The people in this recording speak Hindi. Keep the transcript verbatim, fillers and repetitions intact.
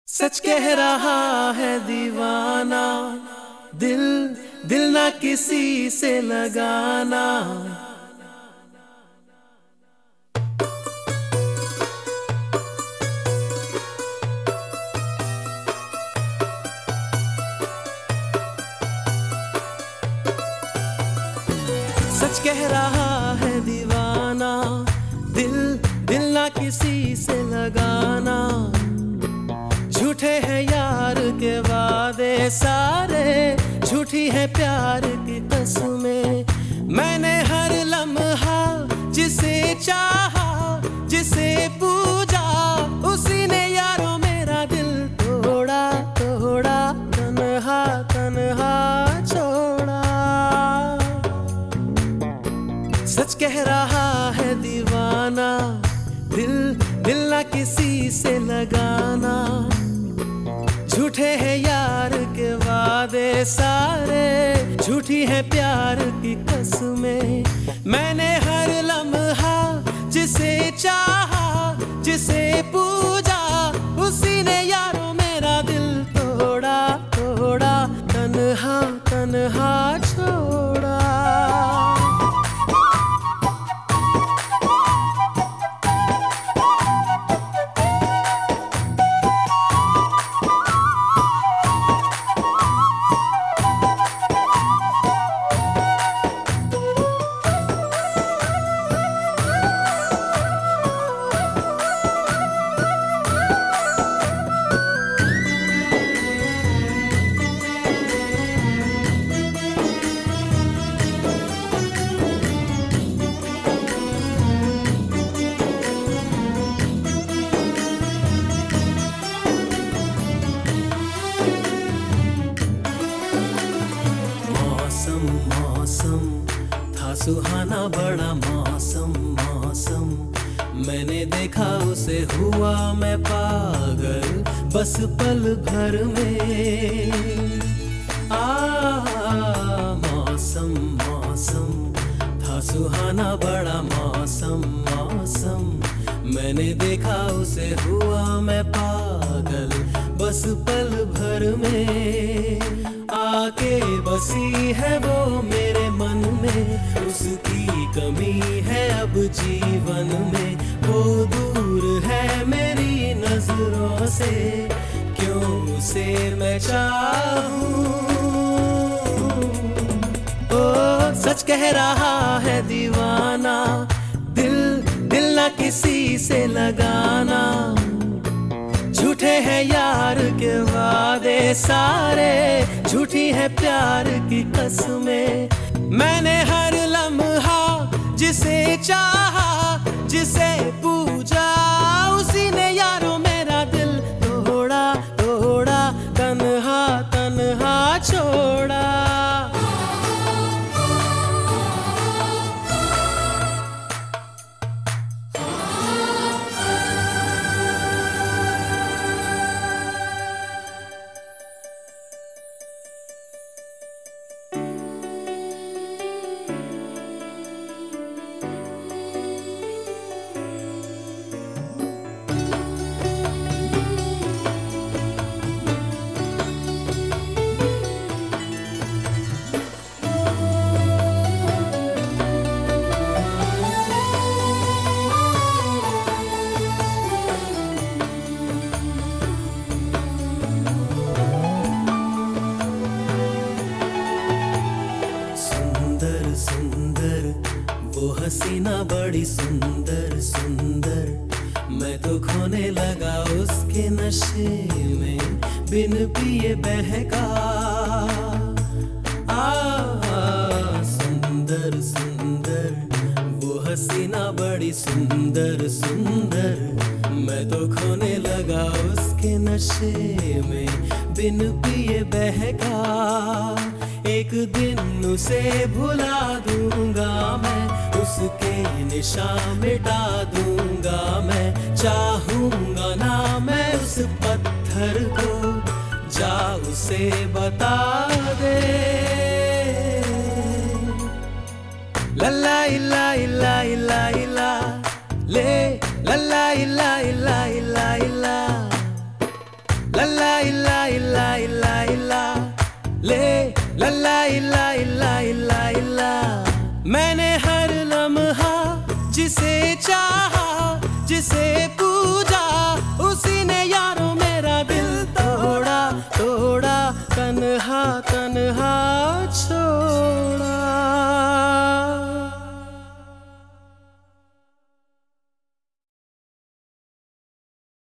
सच कह रहा है दीवाना, दिल दिल ना किसी से लगाना। सच कह रहा है दीवाना, दिल दिल ना किसी से लगाना। झूठे हैं यार के वादे सारे, झूठी है प्यार की कसमें। मैंने हर लम्हा जिसे चाहा, जिसे पूजा, उसी ने यारों मेरा दिल तोड़ा तोड़ा, तन्हा तन्हा छोड़ा। सच कह रहा है दीवाना, दिल दिल ना किसी से लगाना। झूठे हैं यार के वादे सारे, झूठी है प्यार की कसमें। मैंने हर लम्हा जिसे चाहा, जिसे पूजा, उसी ने यारों मेरा दिल तोड़ा तोड़ा, तन्हा तन्हा छोड़ा। मौसम था सुहाना बड़ा मौसम मौसम। मैंने देखा उसे हुआ मैं पागल, बस पल भर में। आ मौसम मौसम था सुहाना बड़ा मौसम मौसम। मैंने देखा उसे हुआ मैं पागल, बस पल भर में। आके बसी है वो मेरे मन में, उसकी कमी है अब जीवन में। वो दूर है मेरी नजरों से, क्यों उसे मैं चाहूं। ओ सच कह रहा है दीवाना, दिल दिल ना किसी से लगाना। झूठे हैं यार के वादे सारे, झूठी है प्यार की कसमें। मैंने हर लम्हा जिसे चाहा, जिसे पूजा, उसी ने यारों मेरा दिल तोड़ा तोड़ा, तन्हा तन्हा छोड़ा। सुंदर वो हसीना बड़ी सुंदर सुंदर। मैं तो खोने लगा उसके नशे में, बिन पिए बहका। आ सुंदर सुंदर वो हसीना बड़ी सुंदर सुंदर। मैं तो खोने लगा उसके नशे में, बिन पिए बहका। एक दिन उसे भुला दूंगा मैं, उसके निशान मिटा दूंगा मैं। चाहूंगा ना मैं उस पत्थर को, जा उसे बता